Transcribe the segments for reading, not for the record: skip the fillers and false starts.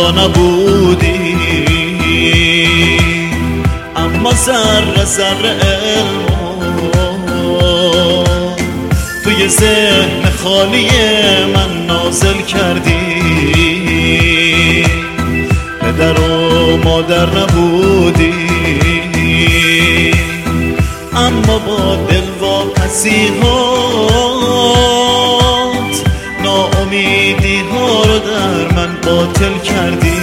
یا نبودی، اما ذره ذره علمو توی ذهن خالی من نازل کردی. پدر و مادر نبودی، اما با دلواپسی هات ناامیدی ها رو در من باطل کردی.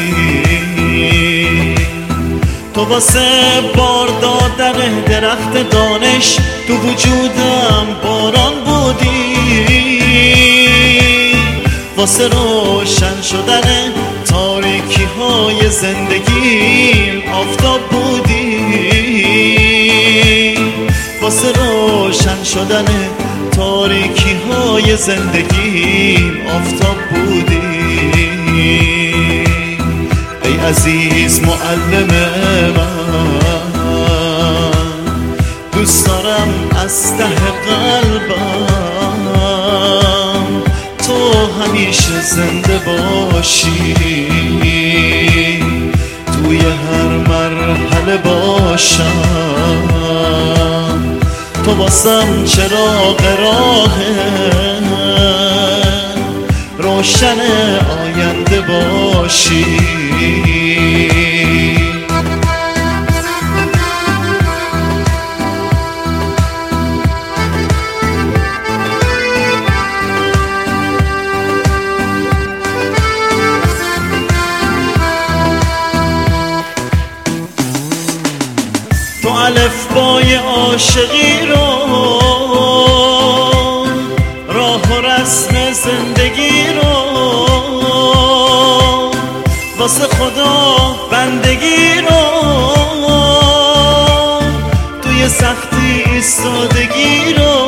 تو واسه بار دادن درخت دانش تو وجودم باران بودی، واسه روشن شدن تاریکی های زندگیم آفتاب بودی، واسه روشن شدن تاریکی های زندگیم آفتاب بودی. ای عزیز معلم من، دوست دارم از ته قلبم تو همیشه زنده باشی، توی هر مرحله باشم. تو واسم چراغ راه روشن آینده باشی. تو الفبای عاشقی رو، راه و رسم زندگی رو، واسه خدا بندگی رو، توی سختی ایستادگی رو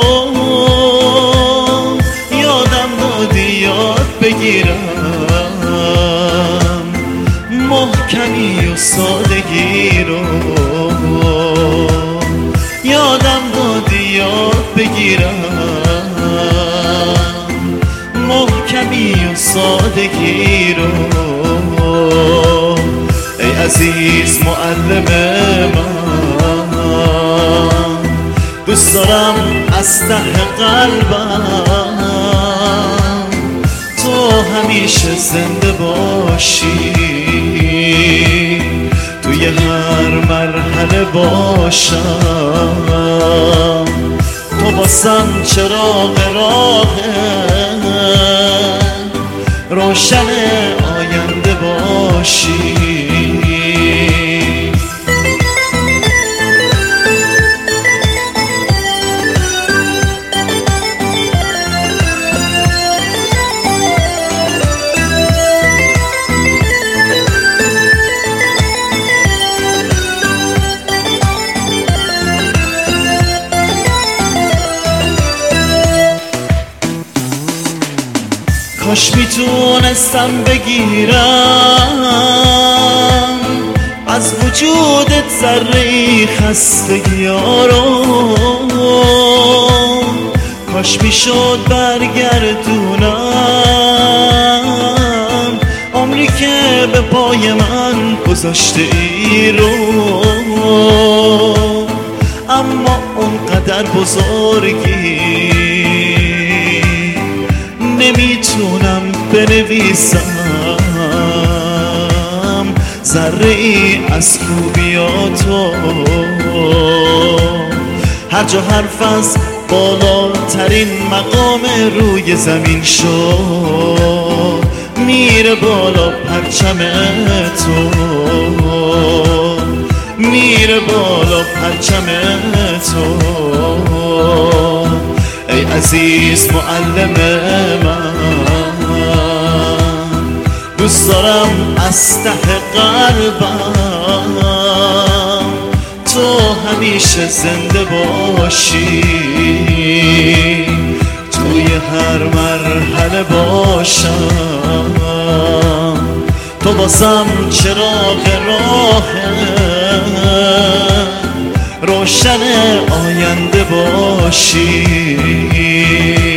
یادم دادی یاد بگیرم، محکمی و سادگی رو یادم دادی یاد بگیرم، محکمی و سادگی رو. ای عزیز معلم من، دوست دارم از ته قلبم تو همیشه زنده باشی، توی هر مرحله باشم. تو واسم چراغ راه روشن آینده باشی. کاش میتونستم بگیرم از وجودت ذره‌ای خستگی ها رو، کاش میشد برگردونم عمری که به پای من گذاشته ای رو، اما اونقدر بزرگی نمیتونم بنویسم ذره‌ای از خوبیاتو. هر جا حرف از بالاترین مقام روی زمین شد میره بالا پرچم تو، میره بالا پرچم تو. ای عزیز معلم من، دوست دارم از ته قلبم تو همیشه زنده باشی، توی هر مرحله باشم. تو واسم چراغ راه روشن آینده باشی.